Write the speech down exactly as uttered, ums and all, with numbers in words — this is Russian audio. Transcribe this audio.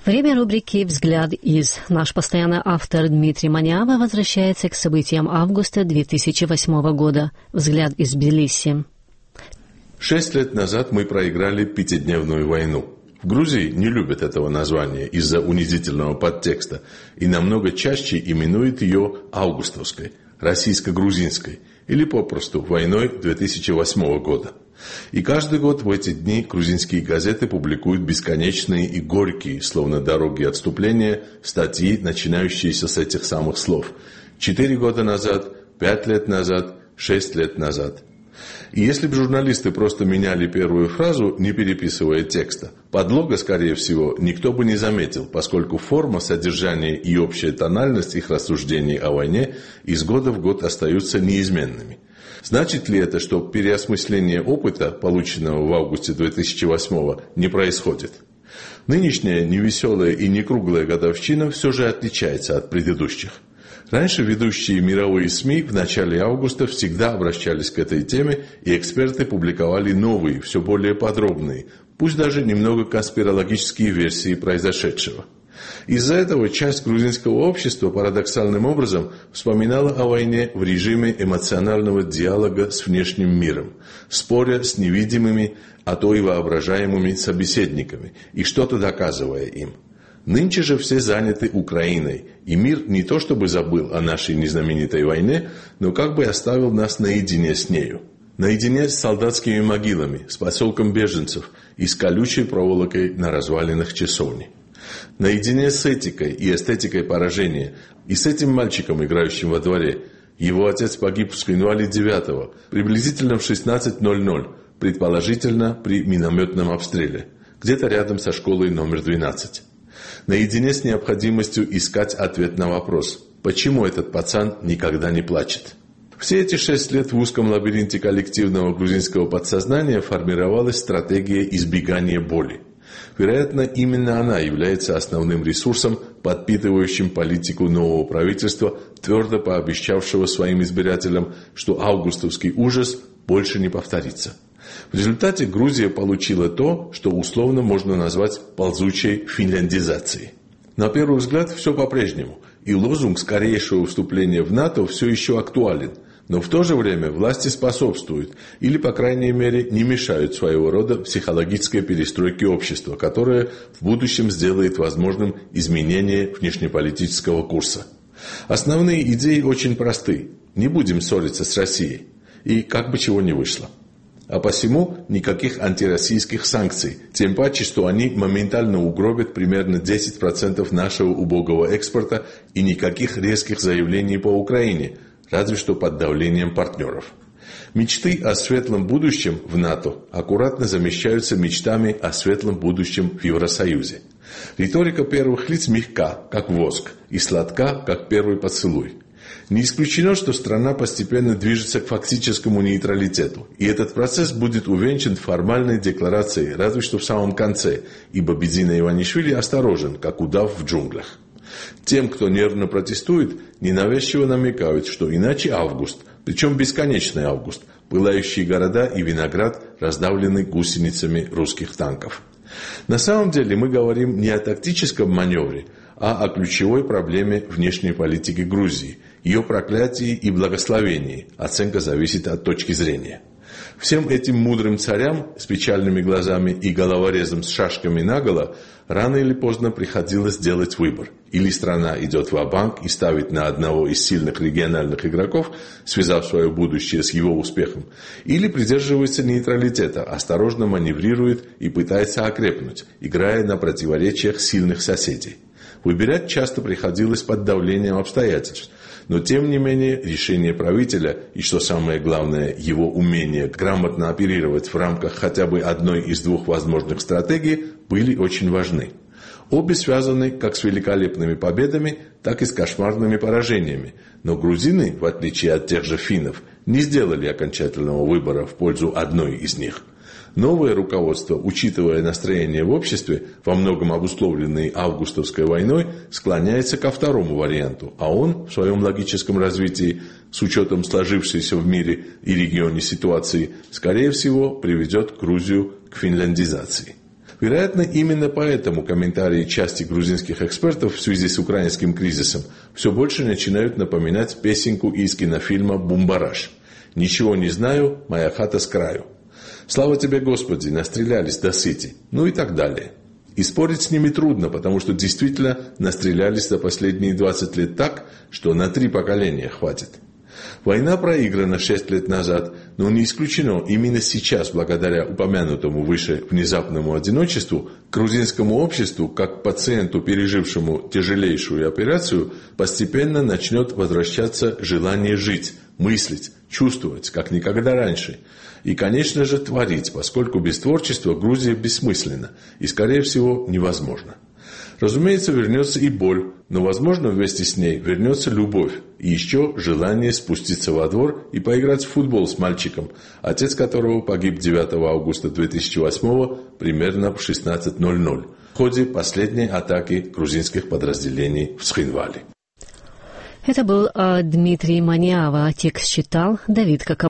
Время рубрики «Взгляд из». Наш постоянный автор Дмитрий Манява возвращается к событиям августа две тысячи восьмого года. «Взгляд из Тбилиси». Шесть лет назад мы проиграли пятидневную войну. В Грузии не любят этого названия из-за унизительного подтекста и намного чаще именуют ее августовской, российско-грузинской или попросту войной две тысячи восьмого года. И каждый год в эти дни грузинские газеты публикуют бесконечные и горькие, словно дороги отступления, статьи, начинающиеся с этих самых слов. Четыре года назад, пять лет назад, шесть лет назад. И если бы журналисты просто меняли первую фразу, не переписывая текста, подлога, скорее всего, никто бы не заметил, поскольку форма, содержание и общая тональность их рассуждений о войне из года в год остаются неизменными. Значит ли это, что переосмысление опыта, полученного в августе две тысячи восьмого, не происходит? Нынешняя невеселая и некруглая годовщина все же отличается от предыдущих. Раньше ведущие мировые СМИ в начале августа всегда обращались к этой теме, и эксперты публиковали новые, все более подробные, пусть даже немного конспирологические версии произошедшего. Из-за этого часть грузинского общества парадоксальным образом вспоминала о войне в режиме эмоционального диалога с внешним миром, споря с невидимыми, а то и воображаемыми собеседниками и что-то доказывая им. Нынче же все заняты Украиной, и мир не то чтобы забыл о нашей незнаменитой войне, но как бы оставил нас наедине с нею. Наедине с солдатскими могилами, с поселком беженцев и с колючей проволокой на развалинах часовни. Наедине с этикой и эстетикой поражения, и с этим мальчиком, играющим во дворе. Его отец погиб с января девятого, приблизительно в шестнадцать ноль ноль, предположительно при минометном обстреле, где-то рядом со школой номер двенадцать. Наедине с необходимостью искать ответ на вопрос, почему этот пацан никогда не плачет. Все эти шесть лет в узком лабиринте коллективного грузинского подсознания формировалась стратегия избегания боли. Вероятно, именно она является основным ресурсом, подпитывающим политику нового правительства, твердо пообещавшего своим избирателям, что августовский ужас больше не повторится. В результате Грузия получила то, что условно можно назвать ползучей финляндизацией. На первый взгляд все по-прежнему, и лозунг скорейшего вступления в НАТО все еще актуален, но в то же время власти способствуют, или, по крайней мере, не мешают своего рода психологической перестройке общества, которая в будущем сделает возможным изменение внешнеполитического курса. Основные идеи очень просты. Не будем ссориться с Россией. И как бы чего ни вышло. А посему никаких антироссийских санкций, тем паче, что они моментально угробят примерно десять процентов нашего убогого экспорта, и никаких резких заявлений по Украине, разве что под давлением партнеров. Мечты о светлом будущем в НАТО аккуратно замещаются мечтами о светлом будущем в Евросоюзе. Риторика первых лиц мягка, как воск, и сладка, как первый поцелуй. Не исключено, что страна постепенно движется к фактическому нейтралитету, и этот процесс будет увенчан формальной декларацией, разве что в самом конце, ибо Бедзина Иванишвили осторожен, как удав в джунглях. Тем, кто нервно протестует, ненавязчиво намекают, что иначе август, причем бесконечный август, пылающие города и виноград раздавлены гусеницами русских танков. На самом деле мы говорим не о тактическом маневре, а о ключевой проблеме внешней политики Грузии, ее проклятии и благословении. Оценка зависит от точки зрения. Всем этим мудрым царям с печальными глазами и головорезом с шашками наголо рано или поздно приходилось делать выбор. Или страна идет ва-банк и ставит на одного из сильных региональных игроков, связав свое будущее с его успехом, или придерживается нейтралитета, осторожно маневрирует и пытается окрепнуть, играя на противоречиях сильных соседей. Выбирать часто приходилось под давлением обстоятельств, но тем не менее решение правителя и, что самое главное, его умение грамотно оперировать в рамках хотя бы одной из двух возможных стратегий были очень важны. Обе связаны как с великолепными победами, так и с кошмарными поражениями, но грузины, в отличие от тех же финнов, не сделали окончательного выбора в пользу одной из них. Новое руководство, учитывая настроение в обществе, во многом обусловленные августовской войной, склоняется ко второму варианту, а он в своем логическом развитии, с учетом сложившейся в мире и регионе ситуации, скорее всего, приведет Грузию к финляндизации. Вероятно, именно поэтому комментарии части грузинских экспертов в связи с украинским кризисом все больше начинают напоминать песенку из кинофильма «Бумбараш». «Ничего не знаю, моя хата с краю». «Слава тебе, Господи, настрелялись до сыти». Ну и так далее. И спорить с ними трудно, потому что действительно настрелялись за последние двадцать лет так, что на три поколения хватит. Война проиграна шесть лет назад, но не исключено, именно сейчас, благодаря упомянутому выше внезапному одиночеству, к грузинскому обществу, как к пациенту, пережившему тяжелейшую операцию, постепенно начнет возвращаться желание жить, мыслить, чувствовать, как никогда раньше. И, конечно же, творить, поскольку без творчества Грузия бессмысленна и, скорее всего, невозможна. Разумеется, вернется и боль, но, возможно, вместе с ней вернется любовь и еще желание спуститься во двор и поиграть в футбол с мальчиком, отец которого погиб девятого августа две тысячи восьмого примерно в шестнадцать ноль ноль в ходе последней атаки грузинских подразделений в Схинвали. Это был а, Дмитрий Маниава, текст читал Давид Кокобоков.